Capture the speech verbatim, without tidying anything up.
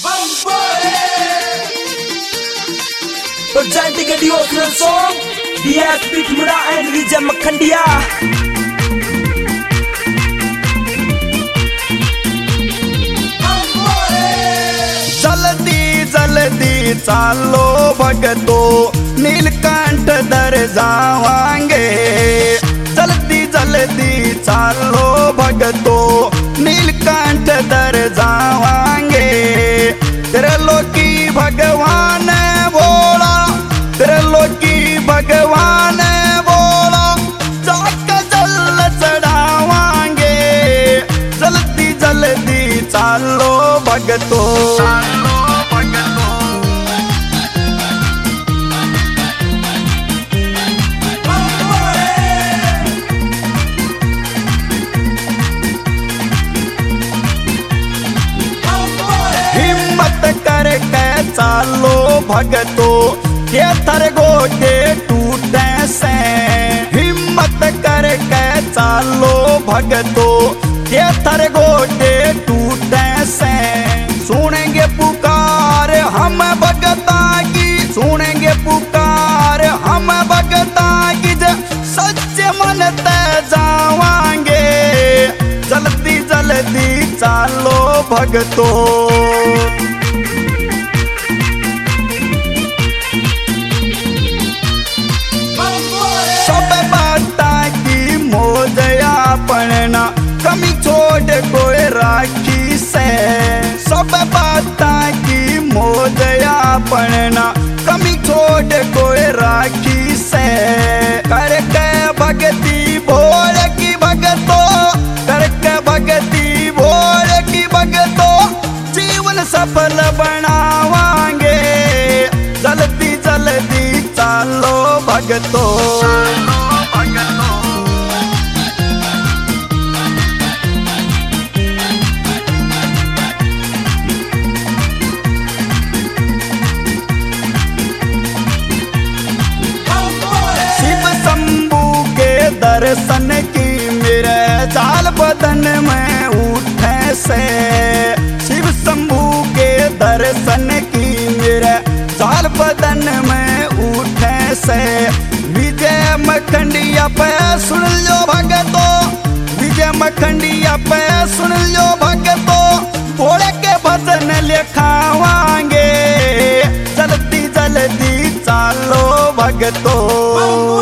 Presenting a devotional song, D S P Muda and Rija Makhandia. जल्दी जल्दी चालो भगतो नीलकंठ दर जावांगे। जल्दी जल्दी चालो भगतो नीलकंठ दर जावांगे। त्रिलोकी भगवान बोला, त्रिलोकी भगवान बोला, जाके जल चढ़ावांगे। जल्दी जल्दी चालो भगतो, हिम्मत करके चालो भगतो, के थर गोटे टूटे से। हिम्मत करके चालो भगतो, के थर गोटे टूटे से। सुनेंगे पुकार हम भगता की, सुनेंगे पुकार हम भगता की, सच्चे मन ते जावांगे। जल्दी जल्दी चालो भगतो, सब बाता की मोजया पड़ना, कमी छोड़ कोई राखी से। सब बाता की मोजया पड़ना, कमी छोड़ कोई राखी से। करके भगती भोर की भगतो, करके भगती भोर की भगतो, जीवन सफल बनावांगे। जल्दी जल्दी चालो भगतो, शिव शंभू के दर्शन की मेरे जाल बदन में उठे से। शिव शंभू के दर्शन की मेरे जाल बदन में उठे से। विजय मखंडिया पे सुन लो भगतो, विजय मखंडिया पे सुन लो भगतो, भोले के भजन लिखावांगे। जल्दी जल्दी चालो भगतो।